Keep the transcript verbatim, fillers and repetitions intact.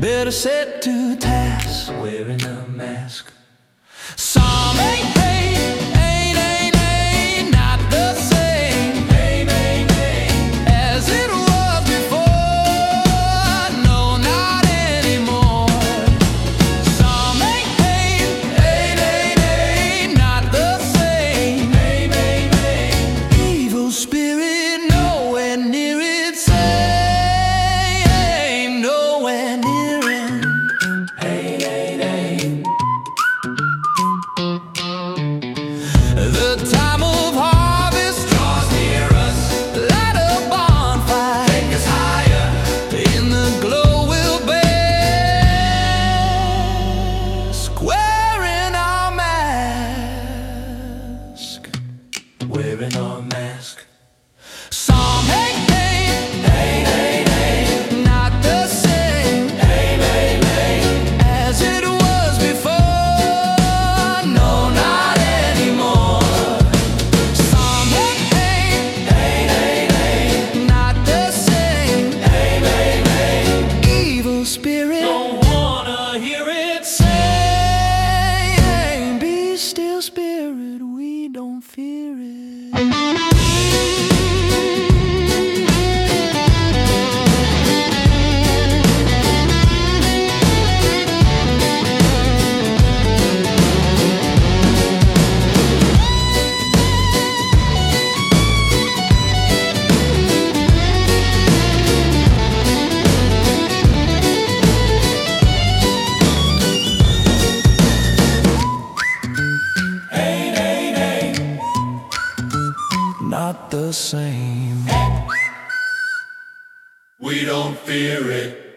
better set to task, wearing a mask. Some ain't ain't, ain't, ain't, ain't not the same, Ain't, ain't, ain't as it was before. No, not anymore. Some ain't ain't, ain't, ain't, ain't not the same. Ain't, ain't, ain't Evil spirit nowhere near it. Same nowhere near it. Ain't, ain't, ain't The time of harvest draws near us, light a bonfire. take us higher. In the glow we'll bask, wearing our mask, Wearing our mask. Some ain't, ain't, Ain't, ain't, ain't not the same Ain't, ain't, ain't as it was before. No, not anymore. Some ain't, ain't, Ain't, ain't, ain't not the same. Ain't, ain't, ain't Evil spirit Don't wanna hear it. say, be still, spirit, we don't fear it. Ain't, ain't, ain't Not the same. We don't fear it.